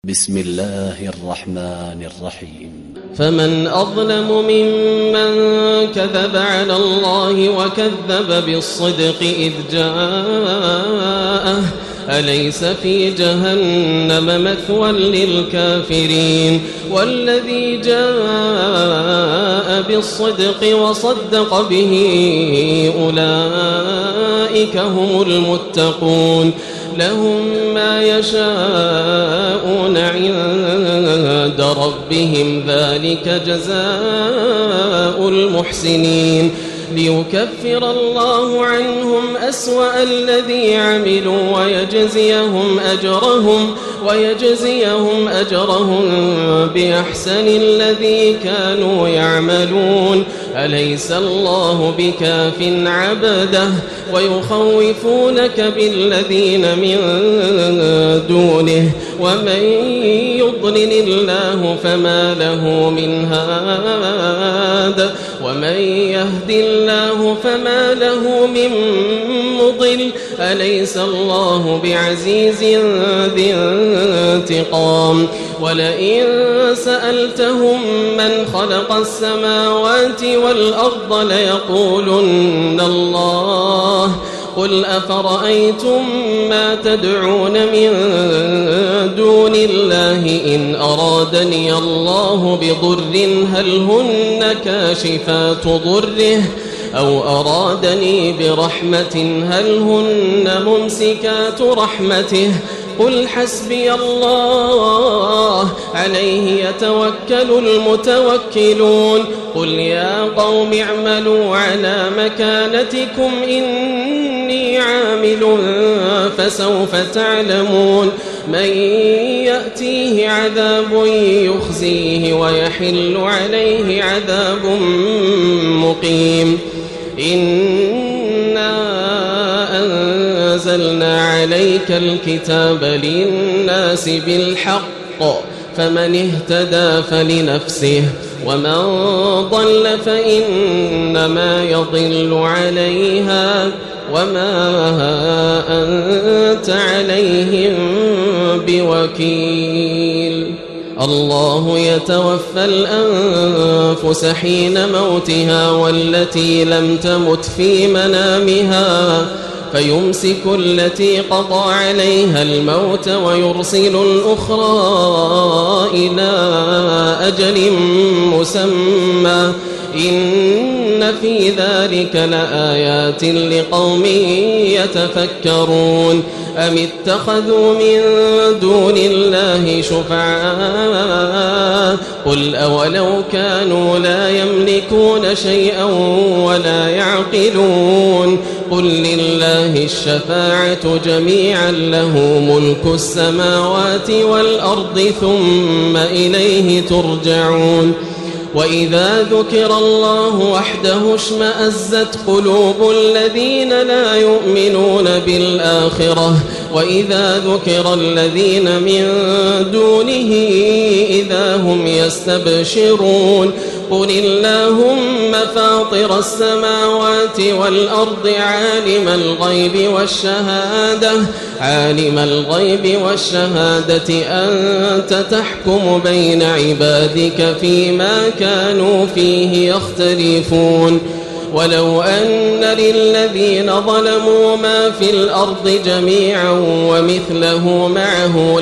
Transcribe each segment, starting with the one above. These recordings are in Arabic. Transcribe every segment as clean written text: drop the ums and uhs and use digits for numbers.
بسم الله الرحمن الرحيم. فمن أظلم ممن كذب على الله وكذب بالصدق إذ جاءه أليس في جهنم مثوى للكافرين والذي جاء بالصدق وصدق به أولئك هم المتقون لهم ما يشاءون عند ربهم ذلك جزاء المحسنين ليكفر الله عنهم أسوأ الذي عملوا ويجزيهم أجرهم بأحسن الذي كانوا يعملون أليس الله بكاف عبده ويخوفونك بالذين من دونه ومن يضلل الله فما له من هاد ومن يهد الله فما له من مضل أليس الله بعزيز ذي انتقام ولئن سألتهم من خلق السماوات والأرض ليقولن الله قل أفرأيتم ما تدعون من دون الله إن أرادني الله بضر هل هن كاشفات ضره أو أرادني برحمة هل هن ممسكات رحمته قل حسبي الله عليه يتوكل المتوكلون قل يا قوم اعملوا على مكانتكم إني عامل فسوف تعلمون من يأتيه عذاب يخزيه ويحل عليه عذاب مقيم إنا أنزلنا عليك الكتاب للناس بالحق فمن اهتدى فلنفسه ومن ضل فإنما يضل عليها وما أنت عليهم بوكيل الله يتوفى الأنفس حين موتها والتي لم تمت في منامها فيمسك التي قضى عليها الموت ويرسل الأخرى إلى أجل مسمى إن في ذلك لآيات لقوم يتفكرون أم اتخذوا من دون الله شفعاء قل أولو كانوا لا يملكون شيئا ولا يعقلون قل لله الشفاعة جميعا له ملك السماوات والأرض ثم إليه ترجعون وإذا ذكر الله وحده اشمأزت قلوب الذين لا يؤمنون بالآخرة وإذا ذكر الذين من دونه إذا هم يستبشرون قل اللهم فاطر السماوات والأرض عالم الغيب والشهادة أنت تحكم بين عبادك فيما كانوا فيه يختلفون ولو أن للذين ظلموا ما في الأرض جميعا ومثله معه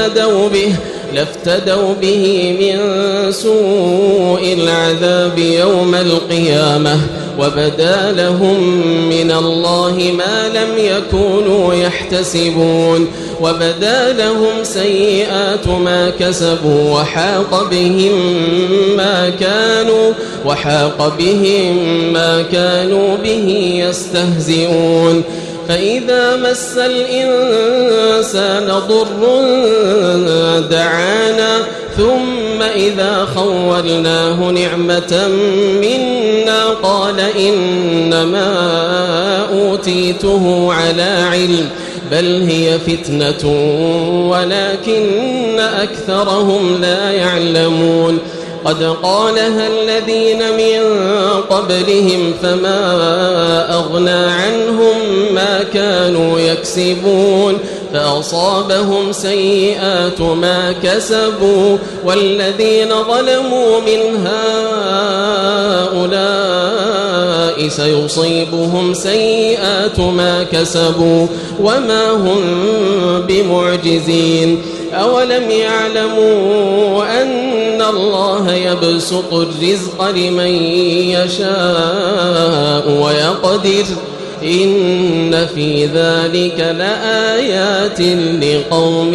لافتدوا به من سوء العذاب يوم القيامة وبدا لهم من الله ما لم يكونوا يحتسبون وبدا لهم سيئات ما كسبوا وحاق بهم ما كانوا به يستهزئون فإذا مس الإنسان ضر دعانا ثم إذا خولناه نعمة منا قال إنما أوتيته على علم بل هي فتنة ولكن أكثرهم لا يعلمون قد قالها الذين من قبلهم فما أغنى عنهم ما كانوا يكسبون فأصابهم سيئات ما كسبوا والذين ظلموا من هؤلاء سيصيبهم سيئات ما كسبوا وما هم بمعجزين أولم يعلموا أن الله يبسط الرزق لمن يشاء ويقدر إن في ذلك لآيات لقوم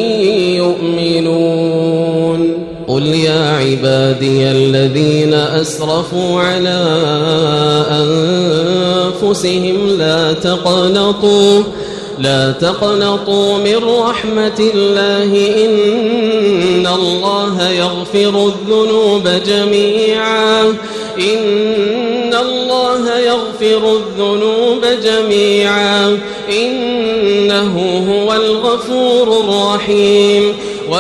يؤمنون قل يا عبادي الذين أسرفوا على أنفسهم لا تقنطوا من رحمة الله إن الله يغفر الذنوب جميعا إنه هو الغفور الرحيم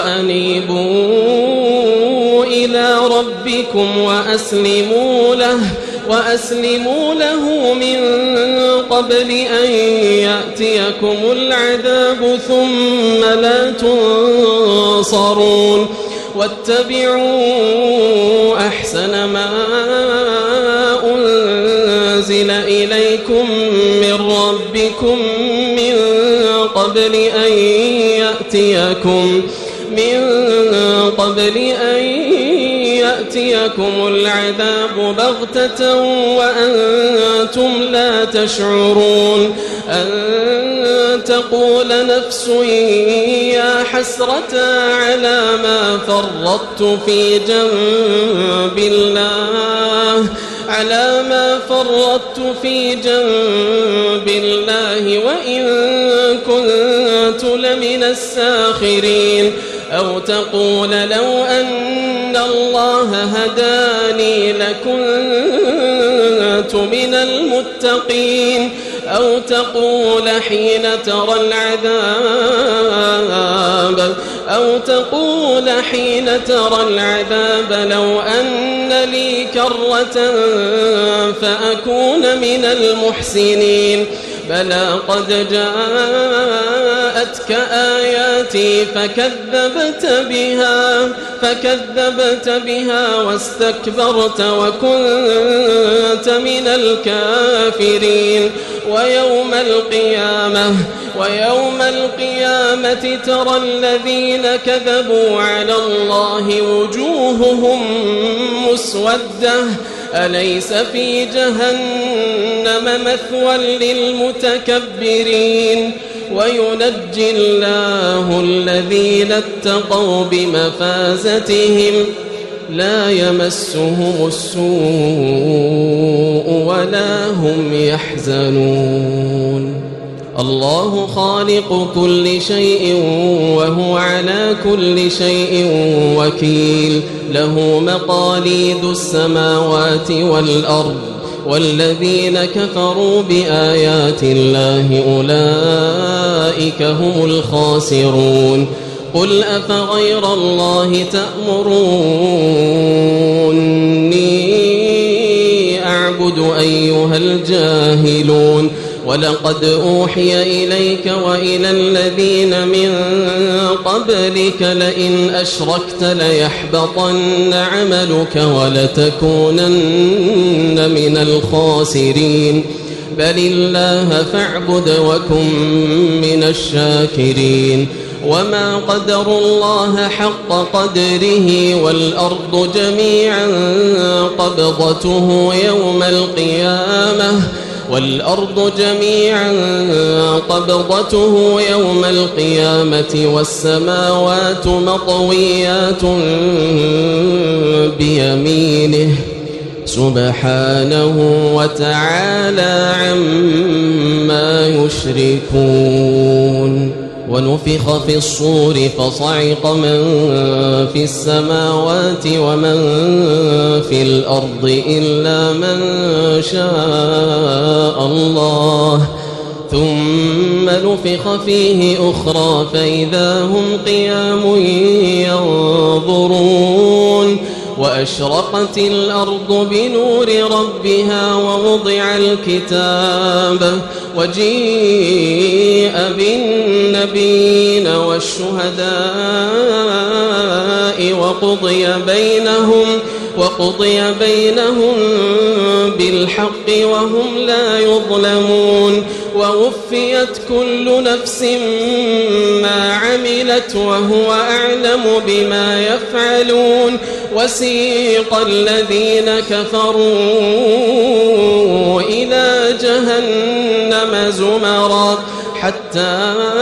وأنيبوا إلى ربكم وأسلموا له من قبل أن يأتيكم العذاب ثم لا تنصرون واتبعوا أحسن ما أنزل إليكم من ربكم من قبل أن يأتيكم العذاب بغتة وأنتم لا تشعرون أن تقول نفس يا حسرة على ما فرطت في جنب الله وإن كنت لمن الساخرين أو تقول لو أن الله هداني لكنت من المتقين أو تقول حين ترى العذاب لو أن لي كرة فأكون من المحسنين بلى قد جاءتك آياتي فكذبت بها واستكبرت وكنت من الكافرين ويوم القيامة ترى الذين كذبوا على الله وجوههم مسودة أليس في جهنم مثوى للمتكبرين وينجي الله الذين اتقوا بمفازتهم لا يمسهم السوء ولا هم يحزنون الله خالق كل شيء وهو على كل شيء وكيل له مقاليد السماوات والأرض والذين كفروا بآيات الله أولئك هم الخاسرون قل أفغير الله تأمروني أعبد أيها الجاهلون ولقد أوحي إليك وإلى الذين من قبلك لئن أشركت ليحبطن عملك ولتكونن من الخاسرين بل الله فاعبد وكن من الشاكرين وما قدروا الله حق قدره والأرض جميعا قبضته يوم القيامة والسماوات مطويات بيمينه سبحانه وتعالى عما يشركون ونفخ في الصور فصعق من في السماوات ومن في الأرض إلا من شاء الله ثم نفخ فيه أخرى فإذا هم قيام ينظرون وأشرقت الأرض بنور ربها وجيء بالنبيين والشهداء وقضي بينهم بالحق وهم لا يظلمون ووفيت كل نفس ما عملت وهو أعلم بما يفعلون وسيق الذين كفروا إلى جهنم زمرا حتى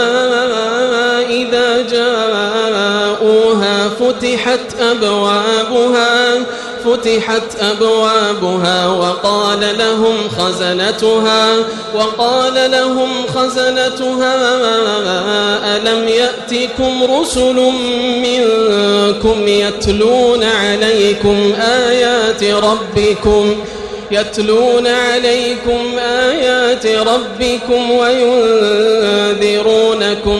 إذا جاءوها فتحت أبوابها وقال لهم خزنتها ألم يأتكم رسل منكم يتلون عليكم آيات ربكم وينذرونكم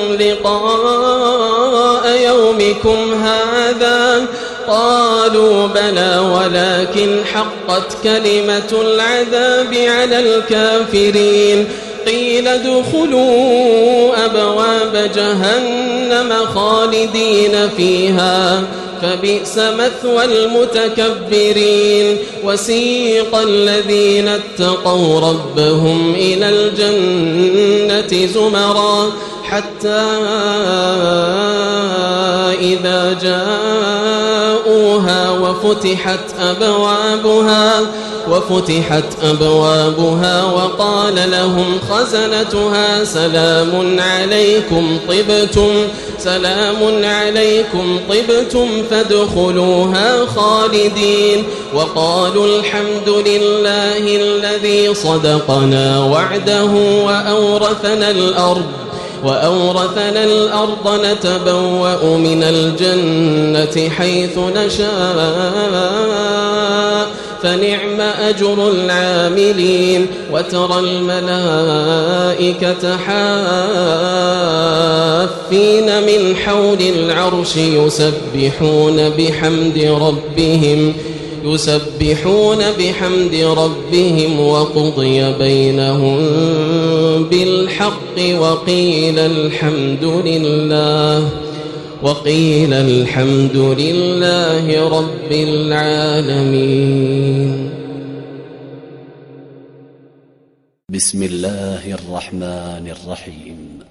لقاء يومكم هذا قالوا بلى ولكن حقت كلمة العذاب على الكافرين قيل ادخلوا أبواب جهنم خالدين فيها فبئس مثوى المتكبرين وسيق الذين اتقوا ربهم إلى الجنة زمرا حتى إذا جاءوها وفتحت أبوابها وقال لهم خزنتها سلام عليكم طبتم فادخلوها خالدين وقالوا الحمد لله الذي صدقنا وعده وأورثنا الأرض نتبوأ من الجنة حيث نشاء فنعم أجر العاملين وترى الملائكة حافين من حول العرش يسبحون بحمد ربهم وقضي بينهم بالحق وقيل الحمد لله رب العالمين. بسم الله الرحمن الرحيم.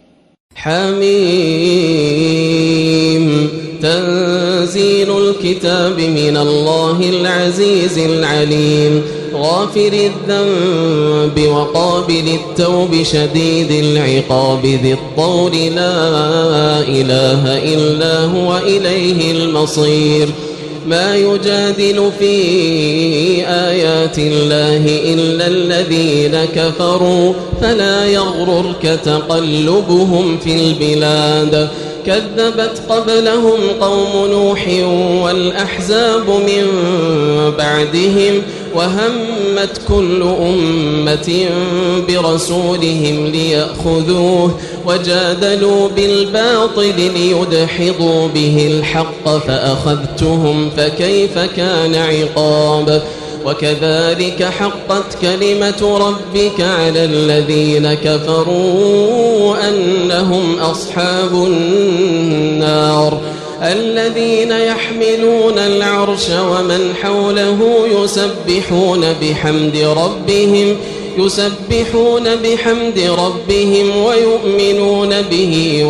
حميم تنزيل الكتاب من الله العزيز العليم غافر الذنب وقابل التوب شديد العقاب ذي الطول لا إله إلا هو إليه المصير ما يجادل في آيات الله إلا الذين كفروا فلا يغررك تقلبهم في البلاد كذبت قبلهم قوم نوح والأحزاب من بعدهم وهمت كل أمة برسولهم ليأخذوه وجادلوا بالباطل ليدحضوا به الحق فأخذتهم فكيف كان عقاب وكذلك حقت كلمة ربك على الذين كفروا أنهم أصحاب النار الذين يحملون العرش ومن حوله يسبحون بحمد ربهم ويؤمنون به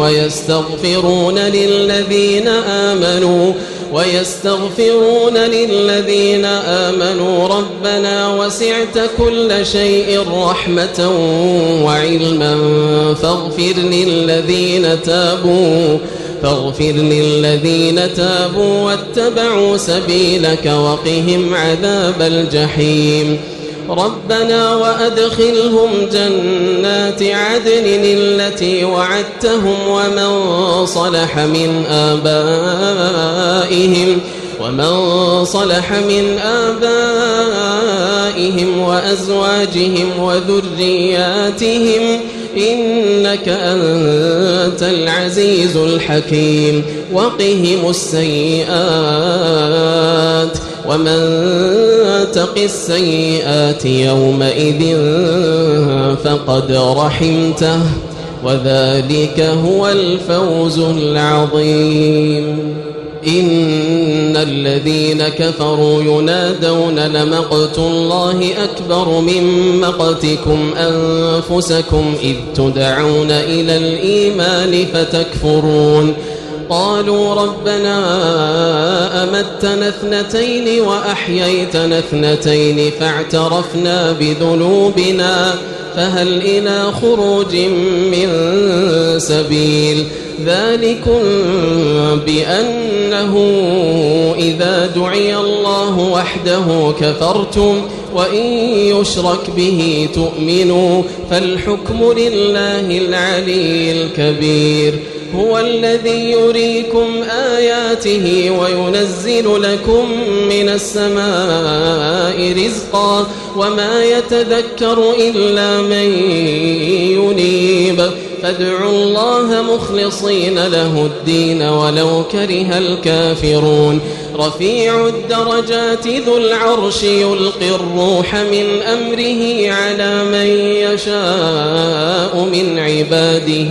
ويستغفرون للذين آمنوا ربنا وسعت كل شيء رحمة وعلما فاغفر للذين تابوا واتبعوا سبيلك وقهم عذاب الجحيم ربنا وأدخلهم جنات عدن التي وعدتهم ومن صلح من آبائهم وأزواجهم وذرياتهم إنك أنت العزيز الحكيم وقهم السيئات ومن تق السيئات يومئذ فقد رحمته وذلك هو الفوز العظيم. إن الذين كفروا ينادون لمقت الله أكبر من مقتكم أنفسكم إذ تدعون إلى الإيمان فتكفرون. قالوا ربنا أمتنا اثنتين وأحييتنا اثنتين فاعترفنا بذنوبنا فهل إلى خروج من سبيل. ذلكم بأنه إذا دعي الله وحده كفرتم وإن يشرك به تؤمنوا فالحكم لله العلي الكبير. هو الذي يريكم آياته وينزل لكم من السماء رزقا وما يتذكر إلا من ينيب. فادعوا الله مخلصين له الدين ولو كره الكافرون. رفيع الدرجات ذو العرش يلقي الروح من أمره على من يشاء من عباده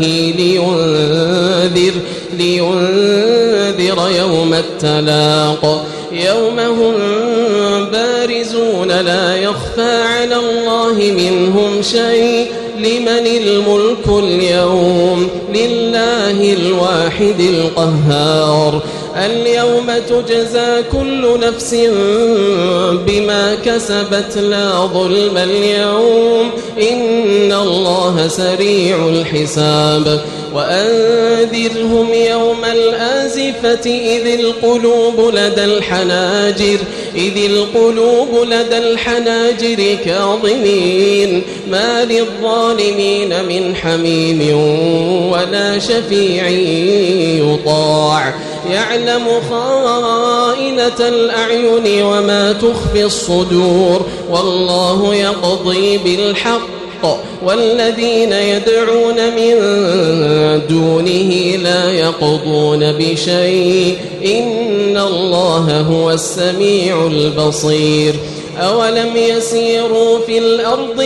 لينذر يوم التلاق يوم هم بارزون لا يخفى على الله منهم شيء. لمن الملك اليوم؟ لله الواحد القهار. اليوم تجزى كل نفس بما كسبت لا ظلم اليوم إن الله سريع الحساب. وأنذرهم يوم الآزفة إذ القلوب لدى الحناجر كاظمين ما للظالمين من حميم ولا شفيع يطاع. يعلم خائنة الأعين وما تخفي الصدور والله يقضي بالحق والذين يدعون من دونه لا يقضون بشيء إن الله هو السميع البصير. أولم يسيروا في الأرض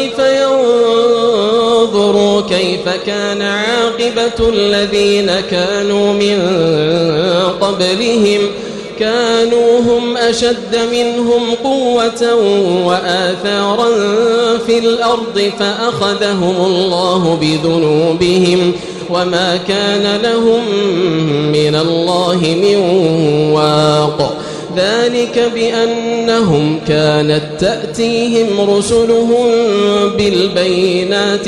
فينظروا كيف كان عاقبة الذين كانوا من قبلهم كانوا هم أشد منهم قوة وآثارا في الأرض فأخذهم الله بذنوبهم وما كان لهم من الله من واق. ذلك بأنهم كانت تأتيهم رسلهم بالبينات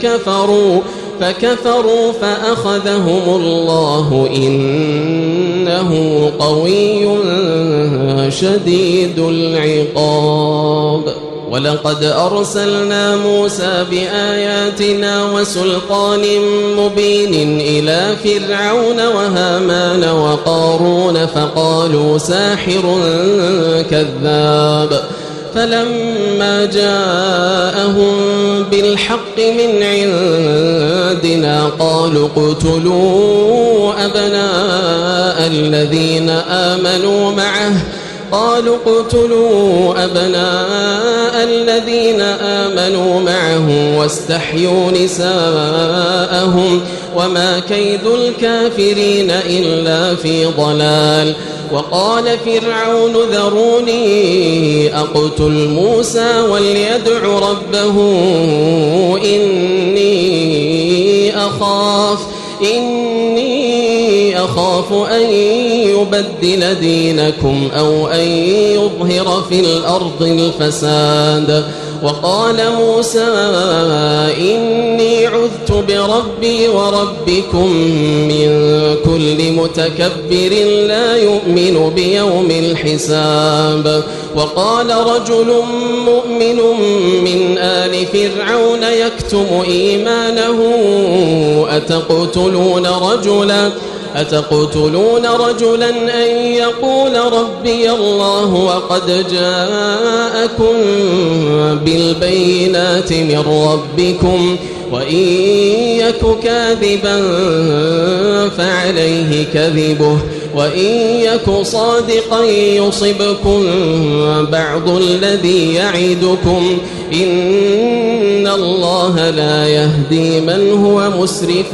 فكفروا فأخذهم الله إنه قوي شديد العقاب. ولقد أرسلنا موسى بآياتنا وسلطان مبين إلى فرعون وهامان وقارون فقالوا ساحر كذاب. فلما جاءهم بالحق من عندنا قالوا اقتلوا أبناء الذين آمنوا معه واستحيوا نساءهم وما كيد الكافرين إلا في ضلال. وقال فرعون ذروني أقتل موسى وليدع ربه إني أخاف أن يبدل دينكم أو أن يظهر في الأرض الفساد. وقال موسى إني عذت بربي وربكم من كل متكبر لا يؤمن بيوم الحساب. وقال رجل مؤمن من آل فرعون يكتم إيمانه أتقتلون رجلا أن يقول ربي الله وقد جاءكم بالبينات من ربكم وإن يك كاذبا فعليه كذبه وإن يك صادقا يصبكم بعض الذي يعدكم إن الله لا يهدي من هو مسرف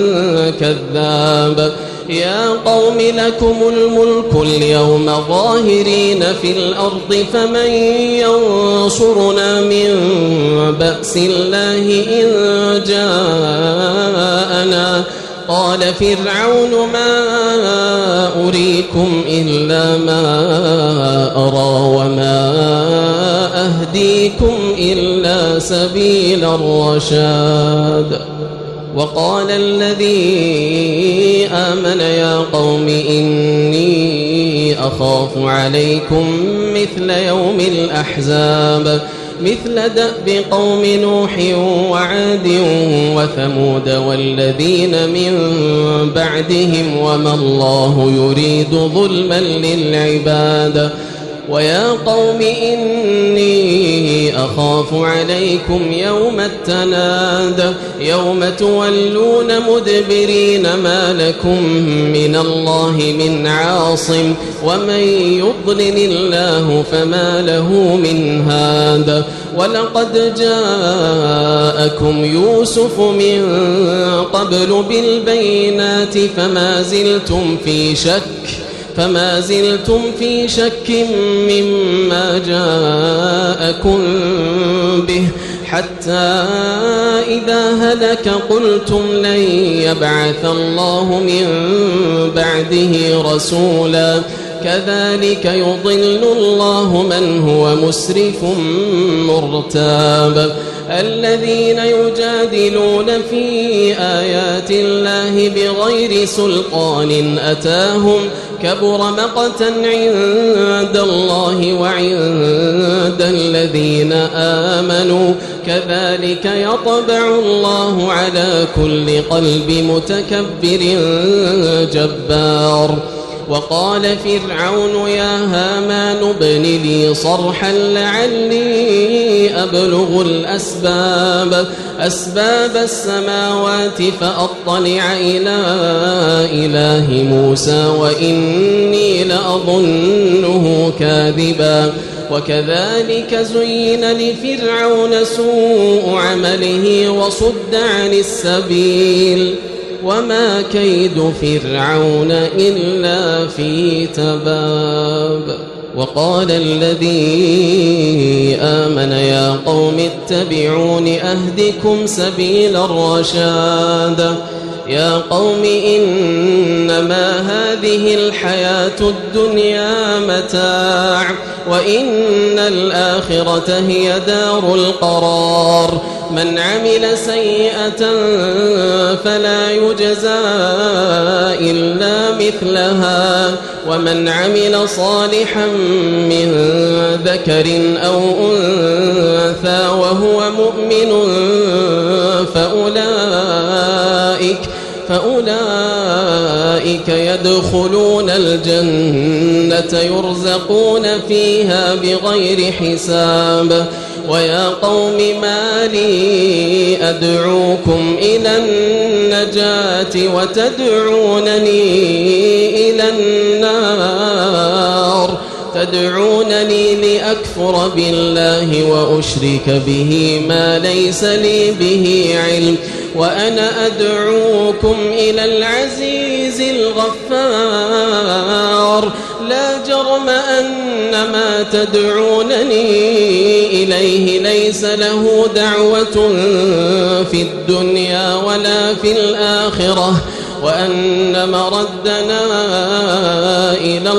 كذاب يا قوم لكم الملك اليوم ظاهرين في الأرض فمن ينصرنا من بأس الله إن جاءنا قال فرعون ما أريكم إلا ما أرى وما أهديكم إلا سبيل الرشاد وقال الذي آمن يا قوم إني أخاف عليكم مثل يوم الأحزاب مثل دأب قوم نوح وعاد وثمود والذين من بعدهم وما الله يريد ظلما للعباد ويا قوم إني أخاف عليكم يوم التناد يوم تولون مدبرين ما لكم من الله من عاصم ومن يضلل الله فما له من هاد ولقد جاءكم يوسف من قبل بالبينات فما زلتم في شك مما جاءكم به حتى إذا هلك قلتم لن يبعث الله من بعده رسولا كذلك يضل الله من هو مسرف مرتاب الذين يجادلون في آيات الله بغير سلطان أتاهم كبر مقتا عند الله وعند الذين آمنوا كذلك يطبع الله على كل قلب متكبر جبار وقال فرعون يا هامان ابن لي صرحا لعلي أبلغ أسباب السماوات فأطلع إلى إله موسى وإني لأظنه كاذبا وكذلك زين لفرعون سوء عمله وصد عن السبيل وما كيد فرعون إلا في تباب وقال الذي آمن يا قوم اتبعون أهدكم سبيل الرشاد يا قوم إنما هذه الحياة الدنيا متاع وإن الآخرة هي دار القرار من عمل سيئة فلا يجزى إلا مثلها ومن عمل صالحا من ذكر أو أنثى وهو مؤمن فأولئك يدخلون الجنة يرزقون فيها بغير حساب ويا قوم ما لي أدعوكم إلى النجاة وتدعونني إلى النار تدعونني لأكفر بالله وأشرك به ما ليس لي به علم وأنا أدعوكم إلى العزيز الغفار لا جرم أن ما تدعونني إليه ليس له دعوة في الدنيا ولا في الآخرة وأن مردنا إلى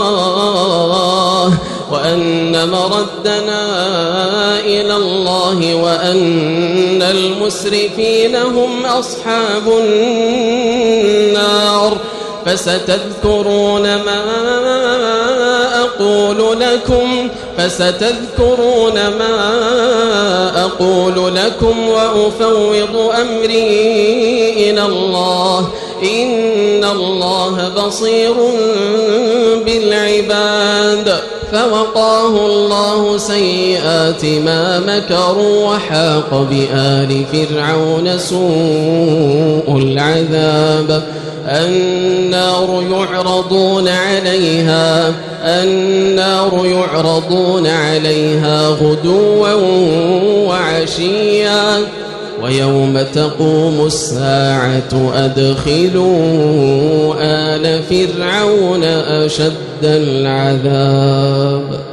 الله وأن المسرفين هم أصحاب النار فستذكرون ما أقول لكم وأفوض أمري إلى الله إن الله بصير بالعباد فوقاه الله سيئات ما مكروا وحاق بآل فرعون سوء العذاب النار يعرضون عليها غدوا وعشيا ويوم تقوم الساعة أدخلوا آل فرعون أشد العذاب